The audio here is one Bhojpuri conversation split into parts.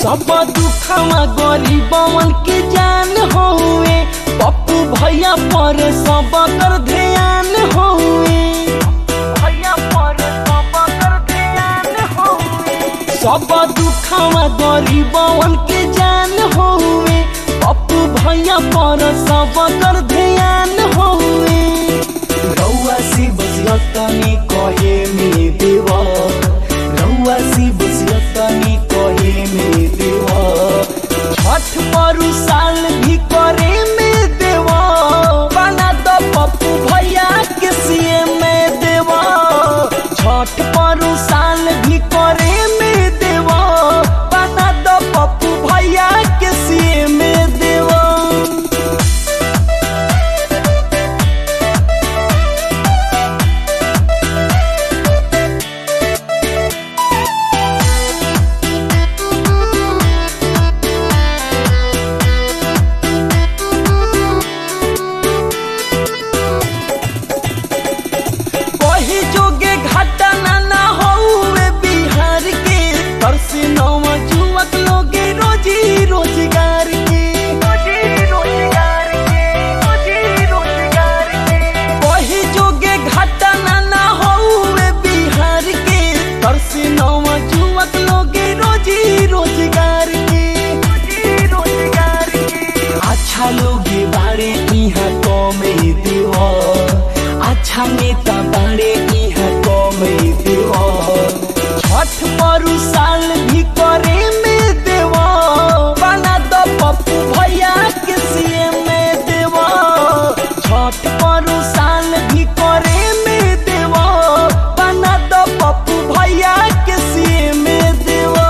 सब दुखवा गरीबवन के जान होए, पप्पू भैया पर सब कर ध्यान होए, भैया पर सब कर ध्यान होए। सब दुखवा गरीबवन के जान होए, पप्पू भैया पर सब कर ध्यान होए। रउआ से बसियतनी कहे में देवा, रउआ से बसियतनी कहे में देवा। छठ पर साल भी करे में देवा, बना दो पप्पू भैया के सीएम में देवा। छठ पर साल भी करे में देवा, बना दो पप्पू भैया के सीएम में देवा। अच्छा लोगे बाड़े इहाँ कमे देवा, अच्छा नेता बाड़े इहाँ कमे देवा। छठ पर साल भी करे में देवा, बना दो पप्पू भैया के सीएम में देवा। छठ पर साल भी करे में देवा, बना दो पप्पू भैया के सीएम में देवा।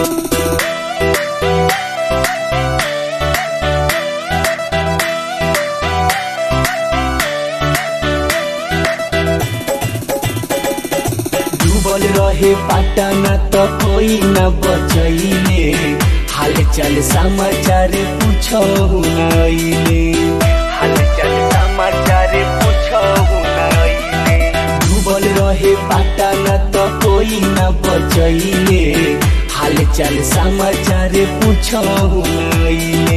डूबल रहे पटना तो कोई न बचैले, हाल चाल समाचार पूछहु नइले, हाल चाल समाचार पूछहु नइले। डूबल रहे पटना तो कोई न बचैले, हाल चाल समाचार पूछहु नइले।